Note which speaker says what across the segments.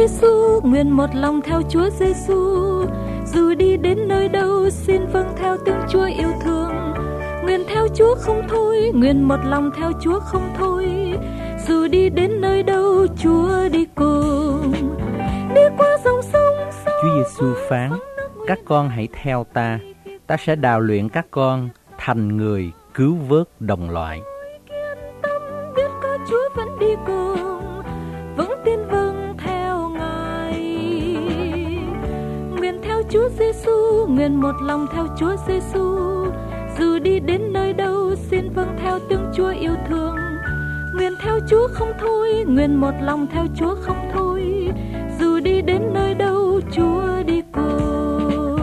Speaker 1: Giêsu, nguyện một lòng theo Chúa Giêsu. Dù đi đến nơi đâu, xin vâng theo tiếng Chúa yêu thương. Nguyện theo Chúa không thôi, nguyện một lòng theo Chúa không thôi. Dù đi đến nơi đâu, Chúa đi cùng. Đi qua dòng sông.
Speaker 2: Chúa Giêsu phán: các con hãy theo ta, ta sẽ đào luyện các con thành người cứu vớt đồng loại.
Speaker 1: Biết có Chúa vẫn đi cùng, vững tin vâng theo Ngài. Nguyện theo Chúa Giêsu, nguyện một lòng theo Chúa Giêsu. Dù đi đến nơi đâu, xin vâng theo tiếng Chúa yêu thương. Nguyện theo Chúa không thôi, nguyện một lòng theo Chúa không thôi. Dù đi đến nơi đâu, Chúa đi cùng.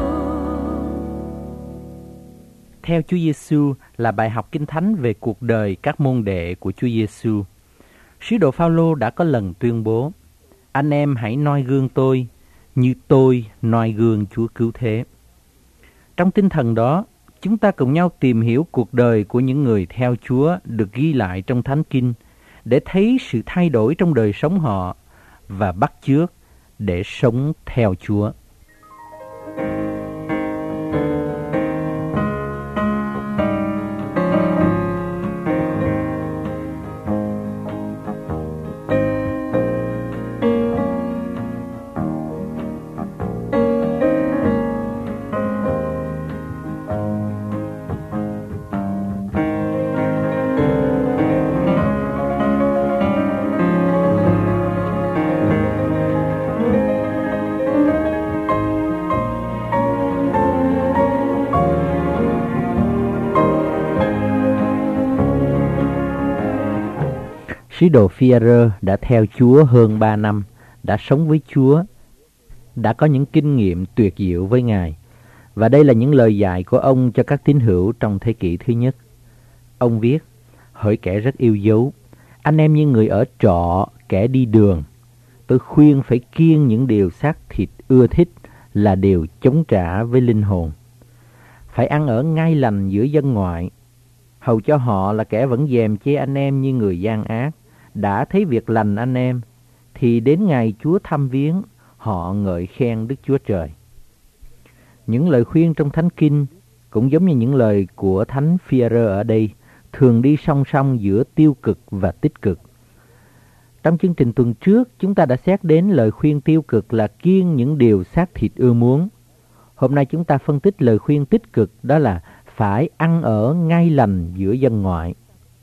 Speaker 2: Theo Chúa Giêsu là bài học Kinh Thánh về cuộc đời các môn đệ của Chúa Giêsu. Sứ đồ Phao-lô đã có lần tuyên bố: anh em hãy noi gương tôi như tôi noi gương Chúa cứu thế. Trong tinh thần đó, chúng ta cùng nhau tìm hiểu cuộc đời của những người theo Chúa được ghi lại trong Thánh Kinh để thấy sự thay đổi trong đời sống họ và bắt chước để sống theo Chúa. Sứ đồ Phi-e-rơ đã theo Chúa hơn 3 năm, đã sống với Chúa, đã có những kinh nghiệm tuyệt diệu với Ngài. Và đây là những lời dạy của ông cho các tín hữu trong thế kỷ thứ nhất. Ông viết: hỡi kẻ rất yêu dấu, anh em như người ở trọ, kẻ đi đường, tôi khuyên phải kiêng những điều xác thịt ưa thích là điều chống trả với linh hồn. Phải ăn ở ngay lành giữa dân ngoại, hầu cho họ là kẻ vẫn dèm chê anh em như người gian ác, đã thấy việc lành anh em, thì đến ngày Chúa thăm viếng, họ ngợi khen Đức Chúa Trời. Những lời khuyên trong Thánh Kinh cũng giống như những lời của Thánh Phi-e-rơ ở đây, thường đi song song giữa tiêu cực và tích cực. Trong chương trình tuần trước, chúng ta đã xét đến lời khuyên tiêu cực là kiêng những điều xác thịt ưa muốn. Hôm nay chúng ta phân tích lời khuyên tích cực, đó là phải ăn ở ngay lành giữa dân ngoại.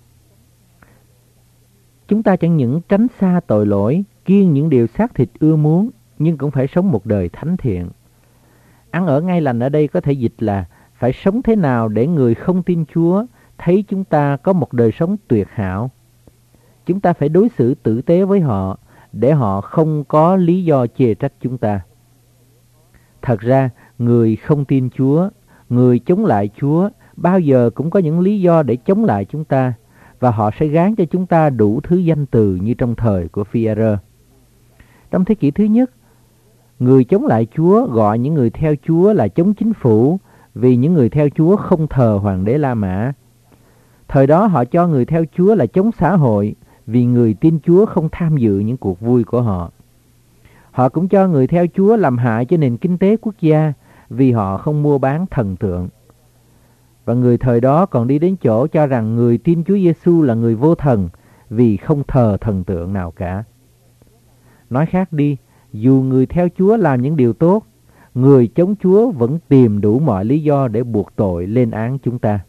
Speaker 2: Chúng ta chẳng những tránh xa tội lỗi, kiêng những điều xác thịt ưa muốn, nhưng cũng phải sống một đời thánh thiện. Ăn ở ngay lành ở đây có thể dịch là phải sống thế nào để người không tin Chúa thấy chúng ta có một đời sống tuyệt hảo. Chúng ta phải đối xử tử tế với họ để họ không có lý do chê trách chúng ta. Thật ra, người không tin Chúa, người chống lại Chúa bao giờ cũng có những lý do để chống lại chúng ta, và họ sẽ gán cho chúng ta đủ thứ danh từ như trong thời của Phi-e-rơ. Trong thế kỷ thứ nhất, người chống lại Chúa gọi những người theo Chúa là chống chính phủ, vì những người theo Chúa không thờ Hoàng đế La Mã. Thời đó họ cho người theo Chúa là chống xã hội, vì người tin Chúa không tham dự những cuộc vui của họ. Họ cũng cho người theo Chúa làm hại cho nền kinh tế quốc gia, vì họ không mua bán thần tượng. Và người thời đó còn đi đến chỗ cho rằng người tin Chúa Giêsu là người vô thần, vì không thờ thần tượng nào cả. Nói khác đi, dù người theo Chúa làm những điều tốt, người chống Chúa vẫn tìm đủ mọi lý do để buộc tội lên án chúng ta.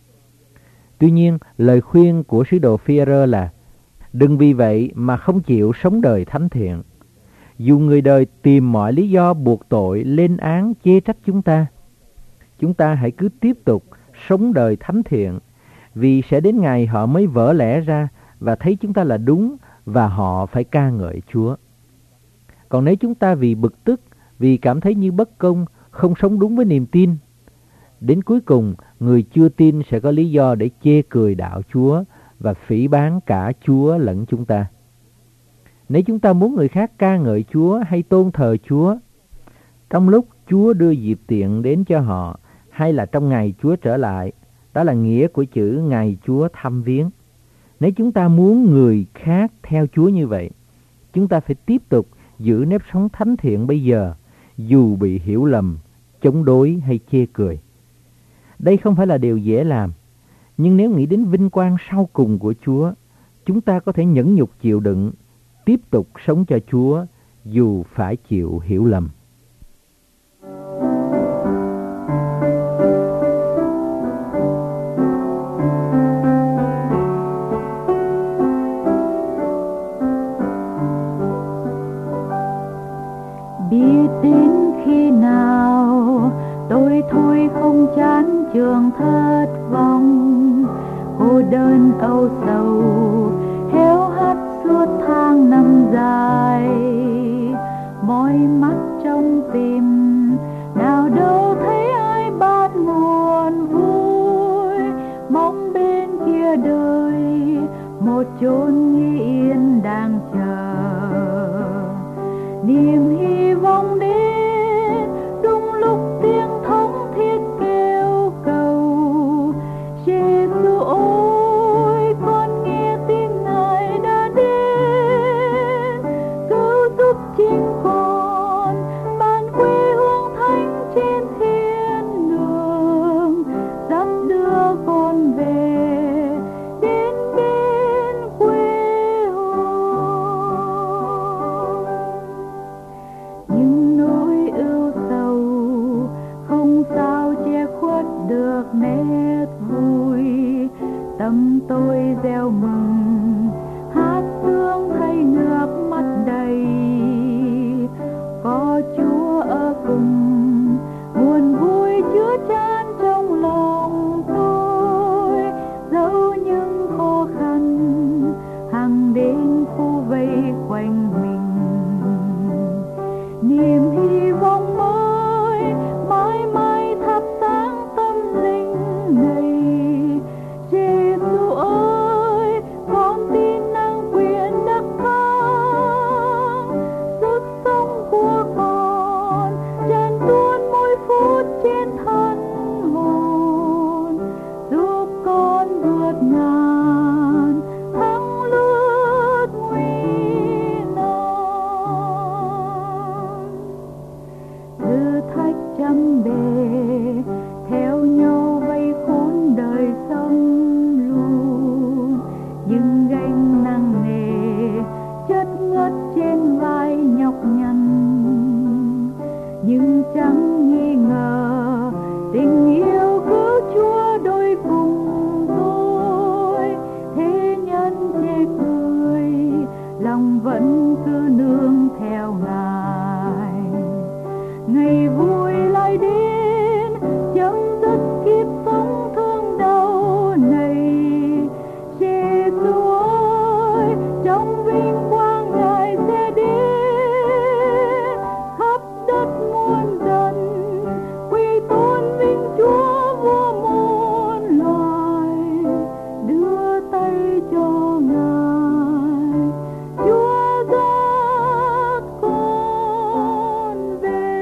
Speaker 2: Tuy nhiên, lời khuyên của sứ đồ Phi-e-rơ là đừng vì vậy mà không chịu sống đời thánh thiện. Dù người đời tìm mọi lý do buộc tội, lên án, chê trách chúng ta hãy cứ tiếp tục sống đời thánh thiện, vì sẽ đến ngày họ mới vỡ lẽ ra và thấy chúng ta là đúng, và họ phải ca ngợi Chúa. Còn nếu chúng ta vì bực tức, vì cảm thấy như bất công, không sống đúng với niềm tin, đến cuối cùng người chưa tin sẽ có lý do để chê cười đạo Chúa và phỉ báng cả Chúa lẫn chúng ta. Nếu chúng ta muốn người khác ca ngợi Chúa hay tôn thờ Chúa, trong lúc Chúa đưa dịp tiện đến cho họ, hay là trong ngày Chúa trở lại, đó là nghĩa của chữ ngày Chúa thăm viếng. Nếu chúng ta muốn người khác theo Chúa như vậy, chúng ta phải tiếp tục giữ nếp sống thánh thiện bây giờ, dù bị hiểu lầm, chống đối hay chê cười. Đây không phải là điều dễ làm, nhưng nếu nghĩ đến vinh quang sau cùng của Chúa, chúng ta có thể nhẫn nhục chịu đựng, tiếp tục sống cho Chúa dù phải chịu hiểu lầm.
Speaker 1: Biết đến khi nào tôi thôi không chán chường thất vọng, cô đơn âu sầu héo hắt suốt tháng năm dài, mỏi mắt trong tim nào đâu thấy ai bắt nguồn vui, mong bên kia đời một chốn yên đang chờ, niềm hy vọng đến đúng lúc tiếng thống thiết kêu cầu. Giê-xu ôi, con nghe tin Ngài đã đến, cứu giúp chính con ban quê hương thánh trên thiên đường, dắt đưa con về đến bên quê hương. Nhưng nỗi ưu sầu không sao che khuất được nét vui, tâm tôi reo mừng hát sướng thấy nước mắt đầy, có Chúa ở cùng nguồn vui chứa chan trong lòng tôi, dẫu những khó khăn hằng đến khu vây quanh mình, niềm hy vọng mới mãi mãi thắp sáng tâm linh này. Giê-xu ơi, con tin năng quyền đắc thắng, sức sống của con tràn tuôn mỗi phút trên thân hồn, giúp con vượt ngàn thăng lướt nguy nan. Thử thách trăm bề theo nhau vây khốn đời sống luôn, nhưng gánh nặng nề chất ngất trên vai nhọc nhằn, nhưng chẳng nghi ngờ tình yêu cứu Chúa đôi cùng tôi, thế nhân chê cười lòng vẫn cứ nương theo Ngài. Ngày vui lại đến chấm dứt kiếp sống thương đau này. Giê-xu ơi, trong vinh quang Ngài sẽ đến, khắp đất muôn dân quy tôn vinh Chúa vua muôn loài, đưa tay cho Ngài, Chúa dắt con về.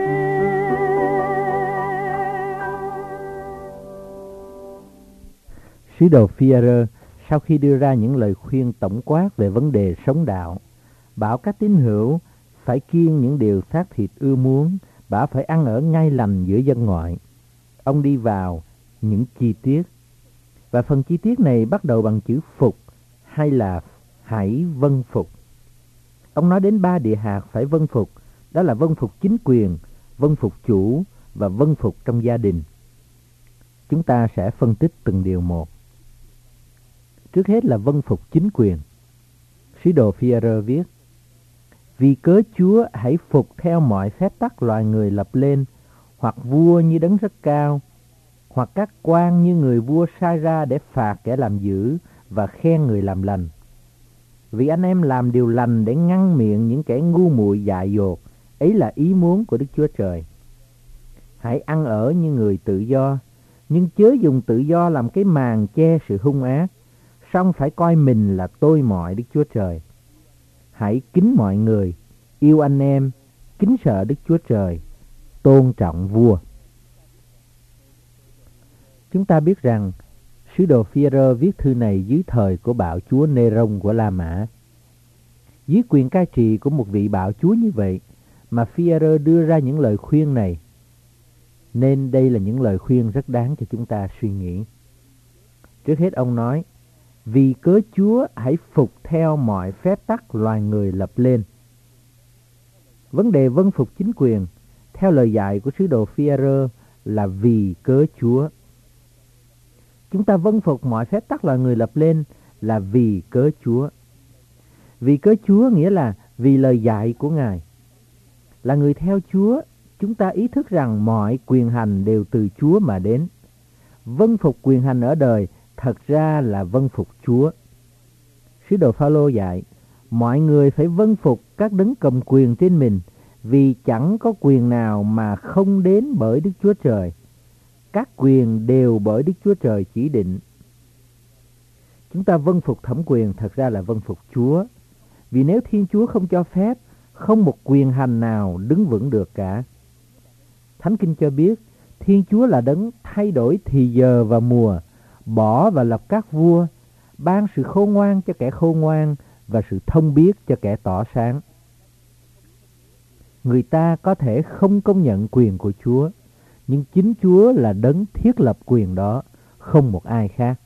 Speaker 2: Sứ đồ Phi-e-rơ sau khi đưa ra những lời khuyên tổng quát về vấn đề sống đạo, bảo các tín hữu phải kiêng những điều xác thịt ưa muốn, bảo phải ăn ở ngay lành giữa dân ngoại. Ông đi vào những chi tiết, và phần chi tiết này bắt đầu bằng chữ phục hay là hãy vâng phục. Ông nói đến 3 địa hạt phải vâng phục, đó là vâng phục chính quyền, vâng phục chủ và vâng phục trong gia đình. Chúng ta sẽ phân tích từng điều một. Trước hết là vâng phục chính quyền. Sứ đồ Phi-e-rơ viết: vì cớ Chúa hãy phục theo mọi phép tắc loài người lập lên, hoặc vua như đấng rất cao, hoặc các quan như người vua sai ra để phạt kẻ làm dữ và khen người làm lành. Vì anh em làm điều lành để ngăn miệng những kẻ ngu muội dại dột, ấy là ý muốn của Đức Chúa Trời. Hãy ăn ở như người tự do, nhưng chớ dùng tự do làm cái màn che sự hung ác, song phải coi mình là tôi mọi Đức Chúa Trời. Hãy kính mọi người, yêu anh em, kính sợ Đức Chúa Trời, tôn trọng vua. Chúng ta biết rằng sứ đồ Phi-e-rơ viết thư này dưới thời của bạo chúa Nê-rông của La Mã. Dưới quyền cai trị của một vị bạo chúa như vậy mà Phi-e-rơ đưa ra những lời khuyên này. Nên đây là những lời khuyên rất đáng cho chúng ta suy nghĩ. Trước hết ông nói, vì cớ Chúa hãy phục theo mọi phép tắc loài người lập lên. Vấn đề vâng phục chính quyền theo lời dạy của sứ đồ Phi-e-rơ là vì cớ Chúa. Chúng ta vâng phục mọi phép tắc loài người lập lên là vì cớ Chúa. Vì cớ Chúa nghĩa là vì lời dạy của Ngài. Là người theo Chúa, chúng ta ý thức rằng mọi quyền hành đều từ Chúa mà đến. Vâng phục quyền hành ở đời thật ra là vâng phục Chúa. Sứ đồ Phao-lô dạy, mọi người phải vâng phục các đấng cầm quyền trên mình, vì chẳng có quyền nào mà không đến bởi Đức Chúa Trời. Các quyền đều bởi Đức Chúa Trời chỉ định. Chúng ta vâng phục thẩm quyền thật ra là vâng phục Chúa. Vì nếu Thiên Chúa không cho phép, không một quyền hành nào đứng vững được cả. Thánh Kinh cho biết, Thiên Chúa là đấng thay đổi thì giờ và mùa, bỏ và lập các vua, ban sự khôn ngoan cho kẻ khôn ngoan và sự thông biết cho kẻ tỏ sáng. Người ta có thể không công nhận quyền của Chúa, nhưng chính Chúa là đấng thiết lập quyền đó, không một ai khác.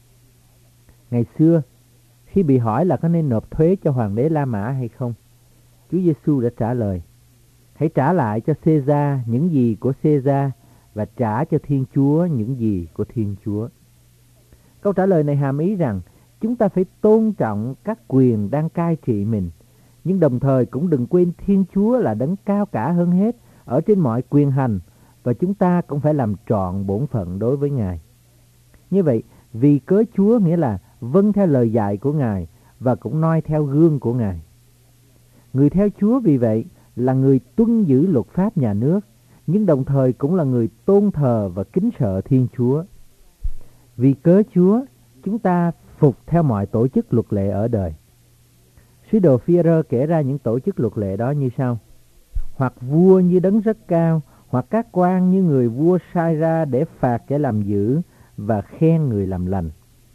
Speaker 2: Ngày xưa, khi bị hỏi là có nên nộp thuế cho hoàng đế La Mã hay không, Chúa Giêsu đã trả lời, hãy trả lại cho Caesar những gì của Caesar và trả cho Thiên Chúa những gì của Thiên Chúa. Câu trả lời này hàm ý rằng chúng ta phải tôn trọng các quyền đang cai trị mình, nhưng đồng thời cũng đừng quên Thiên Chúa là đấng cao cả hơn hết ở trên mọi quyền hành, và chúng ta cũng phải làm trọn bổn phận đối với Ngài. Như vậy, vì cớ Chúa nghĩa là vâng theo lời dạy của Ngài và cũng noi theo gương của Ngài. Người theo Chúa vì vậy là người tuân giữ luật pháp nhà nước, nhưng đồng thời cũng là người tôn thờ và kính sợ Thiên Chúa. Vì cớ Chúa, chúng ta phục theo mọi tổ chức luật lệ ở đời. Sứ đồ Phi-e-rơ kể ra những tổ chức luật lệ đó như sau: hoặc vua như đấng rất cao, hoặc các quan như người vua sai ra để phạt kẻ làm dữ và khen người làm lành.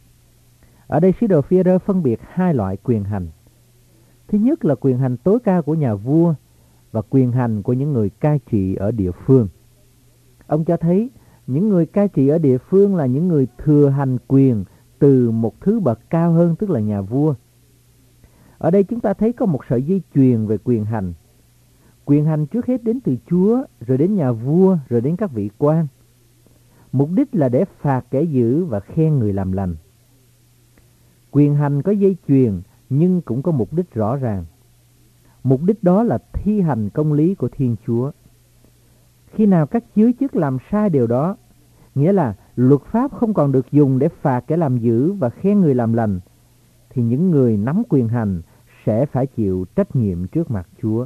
Speaker 2: Ở đây sứ đồ Phi-e-rơ phân biệt hai loại quyền hành. Thứ nhất là quyền hành tối cao của nhà vua và quyền hành của những người cai trị ở địa phương. Ông cho thấy những người cai trị ở địa phương là những người thừa hành quyền từ một thứ bậc cao hơn, tức là nhà vua. Ở đây chúng ta thấy có một sợi dây chuyền về quyền hành. Quyền hành trước hết đến từ Chúa, rồi đến nhà vua, rồi đến các vị quan. Mục đích là để phạt kẻ dữ và khen người làm lành. Quyền hành có dây chuyền nhưng cũng có mục đích rõ ràng. Mục đích đó là thi hành công lý của Thiên Chúa. Khi nào các giới chức làm sai điều đó, nghĩa là luật pháp không còn được dùng để phạt kẻ làm dữ và khen người làm lành, thì những người nắm quyền hành sẽ phải chịu trách nhiệm trước mặt Chúa.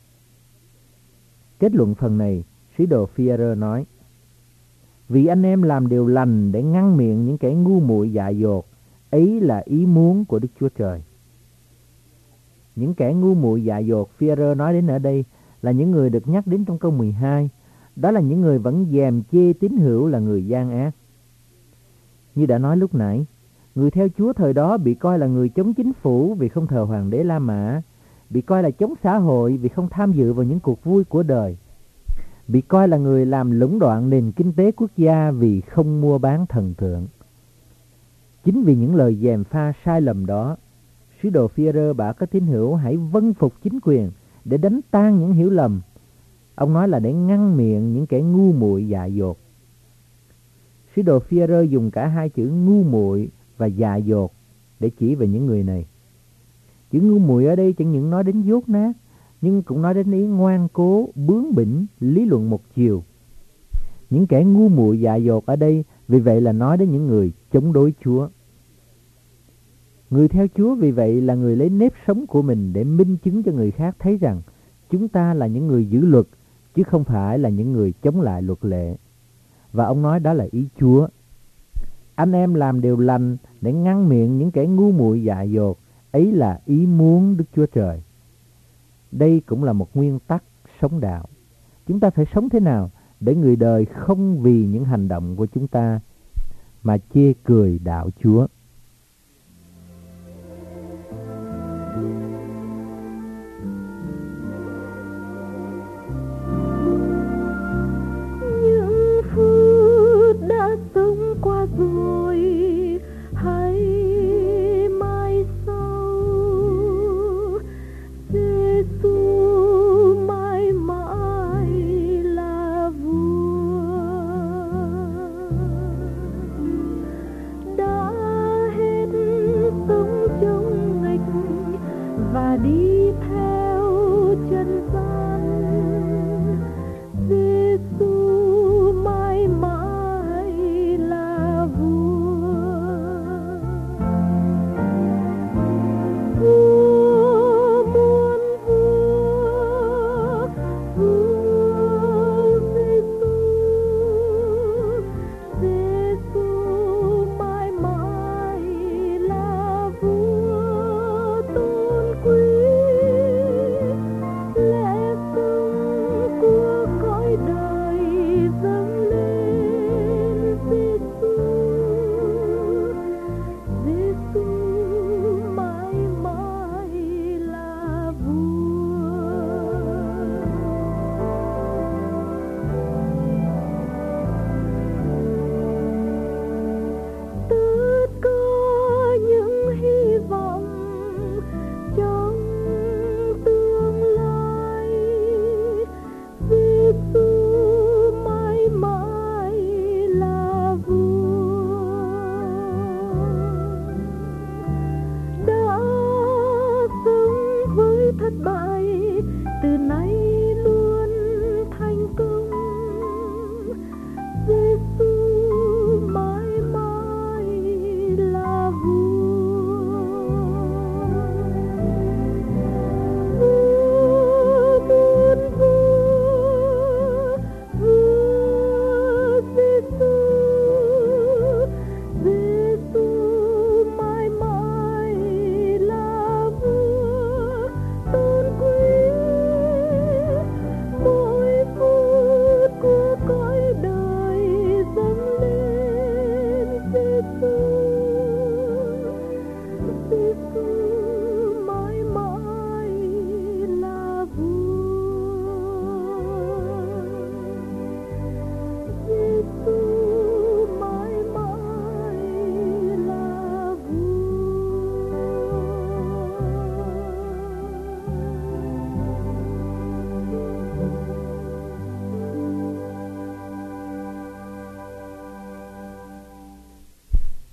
Speaker 2: Kết luận phần này, sứ đồ Phi-e-rơ nói, vì anh em làm điều lành để ngăn miệng những kẻ ngu muội dại dột, ấy là ý muốn của Đức Chúa Trời. Những kẻ ngu muội dại dột Phi-e-rơ nói đến ở đây là những người được nhắc đến trong câu 12. Đó là những người vẫn dèm chê tín hữu là người gian ác. Như đã nói lúc nãy, người theo Chúa thời đó bị coi là người chống chính phủ vì không thờ hoàng đế La Mã, bị coi là chống xã hội vì không tham dự vào những cuộc vui của đời, bị coi là người làm lũng đoạn nền kinh tế quốc gia vì không mua bán thần tượng. Chính vì những lời gièm pha sai lầm đó, sứ đồ Phi-e-rơ bảo các tín hữu hãy vâng phục chính quyền để đánh tan những hiểu lầm. Ông nói là để ngăn miệng những kẻ ngu muội dại dột. Sứ đồ Phi-e-rơ dùng cả hai chữ ngu muội và dại dột để chỉ về những người này. Chữ ngu muội ở đây chẳng những nói đến dốt nát, nhưng cũng nói đến ý ngoan cố, bướng bỉnh, lý luận một chiều. Những kẻ ngu muội dại dột ở đây vì vậy là nói đến những người chống đối Chúa. Người theo Chúa vì vậy là người lấy nếp sống của mình để minh chứng cho người khác thấy rằng chúng ta là những người giữ luật, chứ không phải là những người chống lại luật lệ. Và ông nói đó là ý Chúa. Anh em làm điều lành để ngăn miệng những kẻ ngu muội dại dột, ấy là ý muốn Đức Chúa Trời. Đây cũng là một nguyên tắc sống đạo. Chúng ta phải sống thế nào để người đời không vì những hành động của chúng ta mà chê cười đạo Chúa.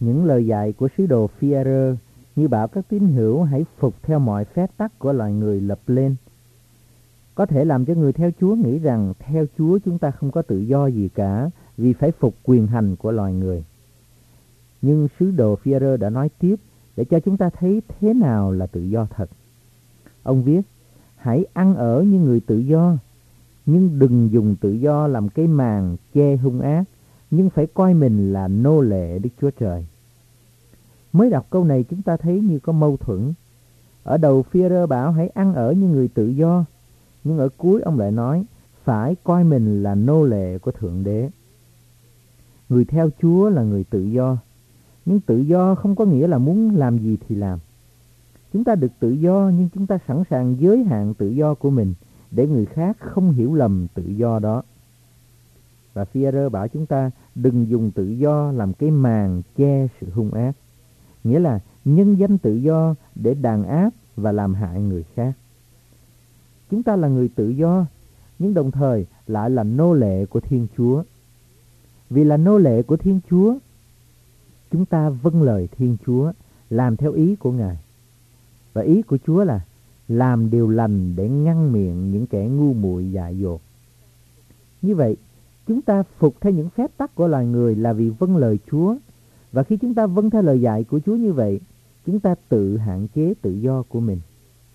Speaker 2: Những lời dạy của sứ đồ Phi-e-rơ như bảo các tín hữu hãy phục theo mọi phép tắc của loài người lập lên, có thể làm cho người theo Chúa nghĩ rằng theo Chúa chúng ta không có tự do gì cả vì phải phục quyền hành của loài người. Nhưng sứ đồ Phi-e-rơ đã nói tiếp để cho chúng ta thấy thế nào là tự do thật. Ông viết, hãy ăn ở như người tự do, nhưng đừng dùng tự do làm cái màn che hung ác, nhưng phải coi mình là nô lệ Đức Chúa Trời. Mới đọc câu này chúng ta thấy như có mâu thuẫn. Ở đầu Phi-e-rơ bảo hãy ăn ở như người tự do, nhưng ở cuối ông lại nói phải coi mình là nô lệ của Thượng Đế. Người theo Chúa là người tự do, nhưng tự do không có nghĩa là muốn làm gì thì làm. Chúng ta được tự do nhưng chúng ta sẵn sàng giới hạn tự do của mình để người khác không hiểu lầm tự do đó. Và Phi-e-rơ bảo chúng ta đừng dùng tự do làm cái màn che sự hung ác, nghĩa là nhân danh tự do để đàn áp và làm hại người khác. Chúng ta là người tự do, nhưng đồng thời lại là nô lệ của Thiên Chúa. Vì là nô lệ của Thiên Chúa, chúng ta vâng lời Thiên Chúa, làm theo ý của Ngài. Và ý của Chúa là làm điều lành để ngăn miệng những kẻ ngu muội dại dột. Như vậy, chúng ta phục theo những phép tắc của loài người là vì vâng lời Chúa. Và khi chúng ta vâng theo lời dạy của Chúa như vậy, chúng ta tự hạn chế tự do của mình.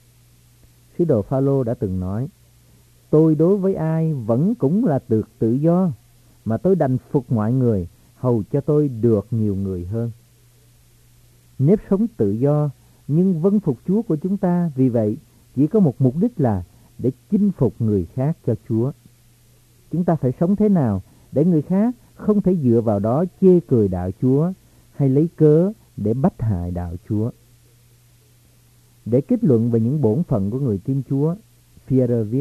Speaker 2: Sứ đồ Phao-lô đã từng nói, tôi đối với ai vẫn cũng là được tự do, mà tôi đành phục mọi người, hầu cho tôi được nhiều người hơn. Nếp sống tự do, nhưng vâng phục Chúa của chúng ta, vì vậy chỉ có một mục đích là để chinh phục người khác cho Chúa. Chúng ta phải sống thế nào để người khác không thể dựa vào đó chê cười đạo Chúa hay lấy cớ để bách hại đạo Chúa. Để kết luận về những bổn phận của người tin Chúa, Phi-e-rơ viết,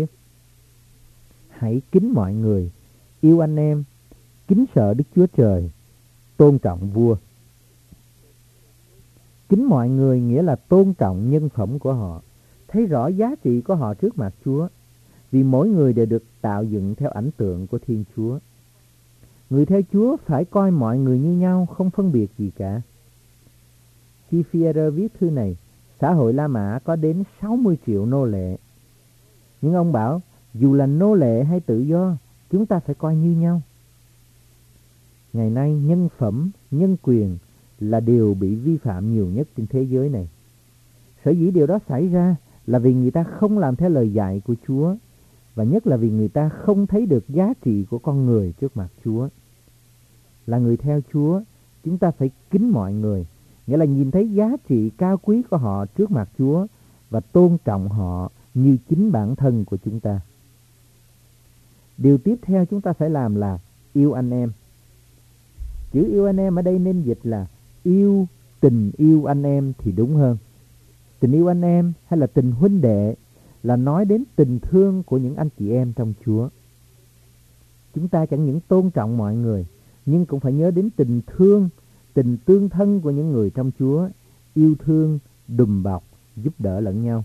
Speaker 2: hãy kính mọi người, yêu anh em, kính sợ Đức Chúa Trời, tôn trọng vua. Kính mọi người nghĩa là tôn trọng nhân phẩm của họ, thấy rõ giá trị của họ trước mặt Chúa, vì mỗi người đều được tạo dựng theo ảnh tượng của Thiên Chúa. Người theo Chúa phải coi mọi người như nhau, không phân biệt gì cả. Khi Phi-e-rơ viết thư này, xã hội La Mã có đến 60 triệu nô lệ. Nhưng ông bảo, dù là nô lệ hay tự do, chúng ta phải coi như nhau. Ngày nay, nhân phẩm, nhân quyền là điều bị vi phạm nhiều nhất trên thế giới này. Sở dĩ điều đó xảy ra là vì người ta không làm theo lời dạy của Chúa, và nhất là vì người ta không thấy được giá trị của con người trước mặt Chúa. Là người theo Chúa, chúng ta phải kính mọi người, nghĩa là nhìn thấy giá trị cao quý của họ trước mặt Chúa và tôn trọng họ như chính bản thân của chúng ta. Điều tiếp theo chúng ta phải làm là yêu anh em. Chữ yêu anh em ở đây nên dịch là yêu, tình yêu anh em thì đúng hơn. Tình yêu anh em hay là tình huynh đệ là nói đến tình thương của những anh chị em trong Chúa. Chúng ta chẳng những tôn trọng mọi người, nhưng cũng phải nhớ đến tình thương, tình tương thân của những người trong Chúa, yêu thương, đùm bọc, giúp đỡ lẫn nhau.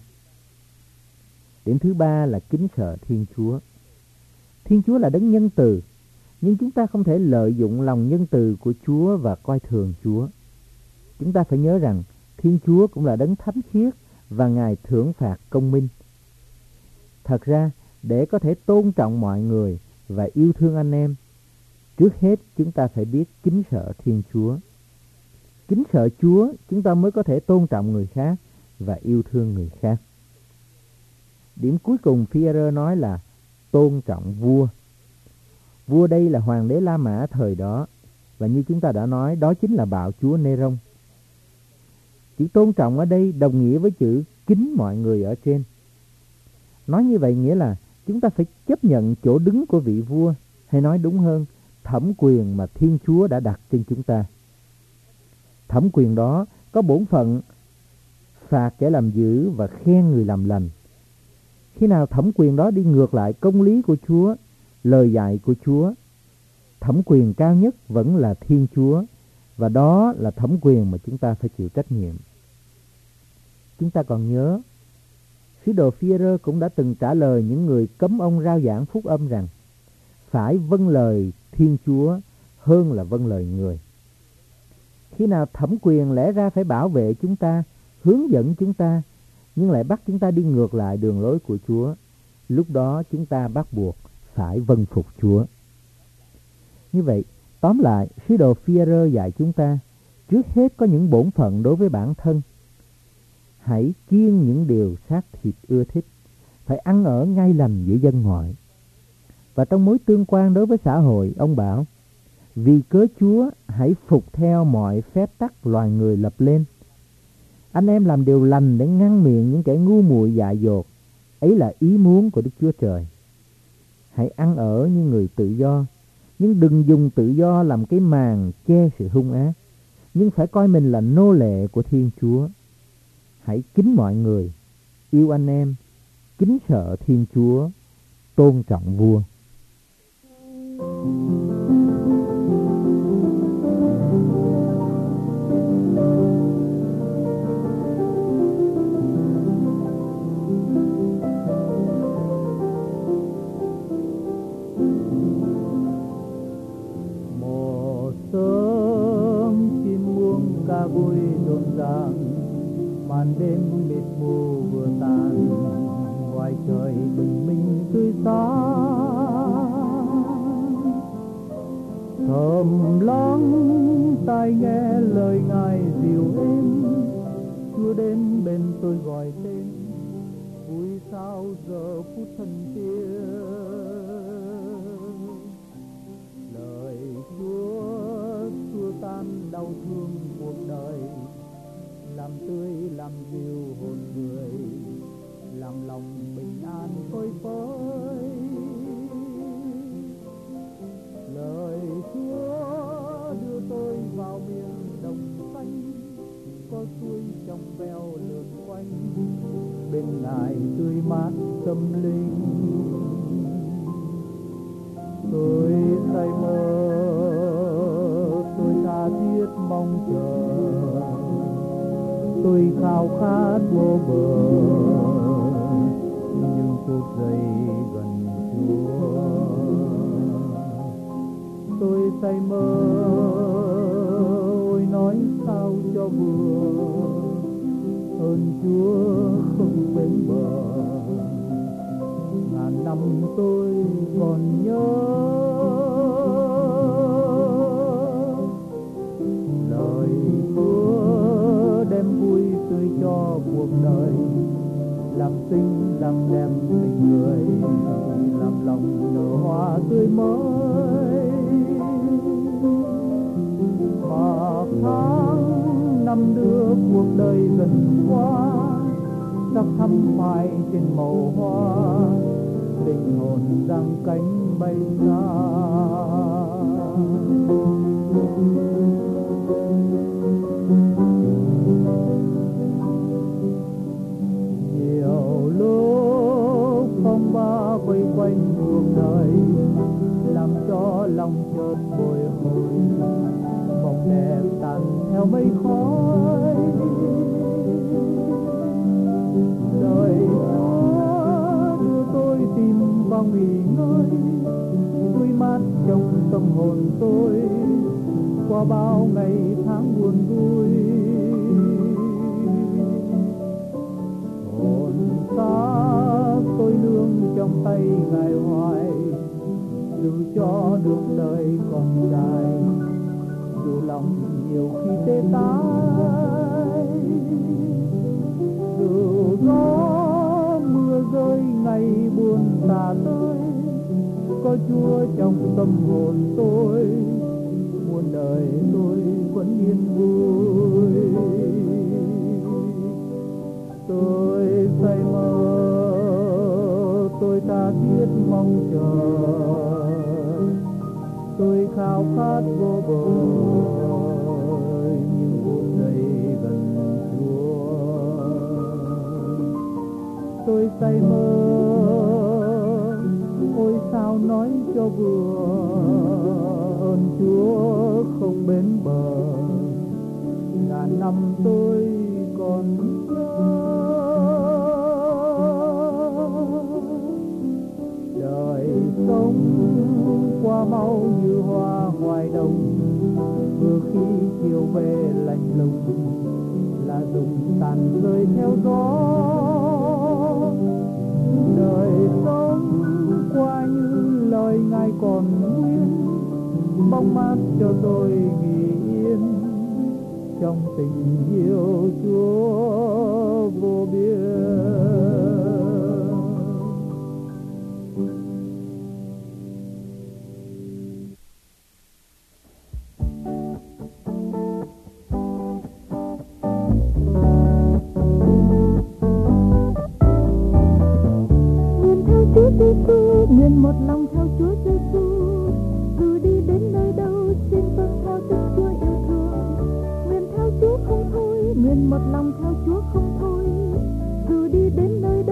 Speaker 2: Điểm thứ ba là kính sợ Thiên Chúa. Thiên Chúa là đấng nhân từ, nhưng chúng ta không thể lợi dụng lòng nhân từ của Chúa và coi thường Chúa. Chúng ta phải nhớ rằng Thiên Chúa cũng là đấng thánh khiết và Ngài thưởng phạt công minh. Thật ra, để có thể tôn trọng mọi người và yêu thương anh em, trước hết chúng ta phải biết kính sợ Thiên Chúa. Kính sợ Chúa, chúng ta mới có thể tôn trọng người khác và yêu thương người khác. Điểm cuối cùng Phi-e-rơ nói là tôn trọng vua. Vua đây là hoàng đế La Mã thời đó, và như chúng ta đã nói, đó chính là bạo chúa Nê-rông. Chữ tôn trọng ở đây đồng nghĩa với chữ kính mọi người ở trên. Nói như vậy nghĩa là chúng ta phải chấp nhận chỗ đứng của vị vua, hay nói đúng hơn, thẩm quyền mà Thiên Chúa đã đặt trên chúng ta. Thẩm quyền đó có bổn phận phạt kẻ làm dữ và khen người làm lành. Khi nào thẩm quyền đó đi ngược lại công lý của Chúa, lời dạy của Chúa, thẩm quyền cao nhất vẫn là Thiên Chúa, và đó là thẩm quyền mà chúng ta phải chịu trách nhiệm. Chúng ta còn nhớ, sứ đồ Phi-e-rơ cũng đã từng trả lời những người cấm ông rao giảng phúc âm rằng phải vâng lời Thiên Chúa hơn là vâng lời người. Khi Khi nào thẩm quyền lẽ ra phải bảo vệ chúng ta, hướng dẫn chúng ta, nhưng lại bắt chúng ta đi ngược lại đường lối của Chúa, lúc đó chúng ta bắt buộc phải vâng phục Chúa. Như vậy, tóm lại, sứ đồ Phi-e-rơ dạy chúng ta, trước hết có những bổn phận đối với bản thân. Hãy kiêng những điều xác thịt ưa thích, phải ăn ở ngay lành giữa dân ngoại. Và trong mối tương quan đối với xã hội, ông bảo, vì cớ Chúa hãy phục theo mọi phép tắc loài người lập lên. Anh em làm điều lành để ngăn miệng những kẻ ngu muội dại dột, ấy là ý muốn của Đức Chúa Trời. Hãy ăn ở như người tự do, nhưng đừng dùng tự do làm cái màn che sự hung ác, nhưng phải coi mình là nô lệ của Thiên Chúa. Hãy kính mọi người, yêu anh em, kính sợ Thiên Chúa, tôn trọng vua.
Speaker 3: Một sớm chim muông ca vui rộn ràng, màn đêm mịt mù vừa tàn, ngoài trời bình minh tươi sáng. Thầm lắng tai nghe lời Ngài dịu êm, Chúa đến bên tôi gọi tên, vui sao giờ phút thần tiên. Lời Chúa xua tan đau thương cuộc đời, làm tươi làm dịu hồn người, làm lòng bình an phơi phới. Lời Chúa đưa tôi vào miền đồng xanh, có suối trong veo lượn quanh, bên Ngài tươi mát tâm linh. Tôi say mơ, tôi tha thiết mong chờ, tôi khao khát vô bờ, những phút giây gần Chúa. Tôi say mơ, ôi nói sao cho vừa, ơn Chúa không bến bờ, ngàn năm tôi còn nhớ. Lời Chúa đem vui tươi cho cuộc đời, làm xinh làm đẹp tình người, làm lòng nở hoa tươi mới. Mà tháng năm đưa cuộc đời dần qua, sắc thắm phai trên màu hoa, linh hồn giang cánh bay xa. Nhiều lúc phong ba vây quanh cuộc đời, làm cho lòng chợt bồi hồi, mộng đẹp tàn theo mây khói. Lời Chúa đưa tôi tìm vào nghỉ ngơi, tươi mát trong tâm hồn tôi, qua bao ngày tháng buồn vui. Hồn xác tôi nương trong tay Ngài hoài, dù cho được đời còn dài, dù lòng nhiều khi tê tái, dù gió mưa rơi ngày buồn tà tới, có Chúa trong tâm hồn tôi, muôn đời tôi vẫn yên vui. Tôi say mơ, tôi tha thiết mong chờ, tôi khao khát vô bờ, những phút giây gần Chúa. Tôi say mơ, ôi sao nói cho vừa, ơn Chúa không bến bờ, ngàn năm tôi còn nhớ. Đời sống qua mau như hoa ngoài đồng, vừa khi chiều về lạnh lùng là dùng tàn rơi theo gió. Đời sống qua như lời Ngài còn nguyên, bóng mát cho tôi nghỉ yên trong tình yêu Chúa vô biên.
Speaker 1: Chúa Giêsu, nguyện một lòng theo Chúa Giêsu, dù đi đến nơi đâu xin vâng theo tiếng Chúa yêu thương. Nguyện theo Chúa không thôi, nguyện một lòng theo Chúa không thôi, dù đi đến nơi đâu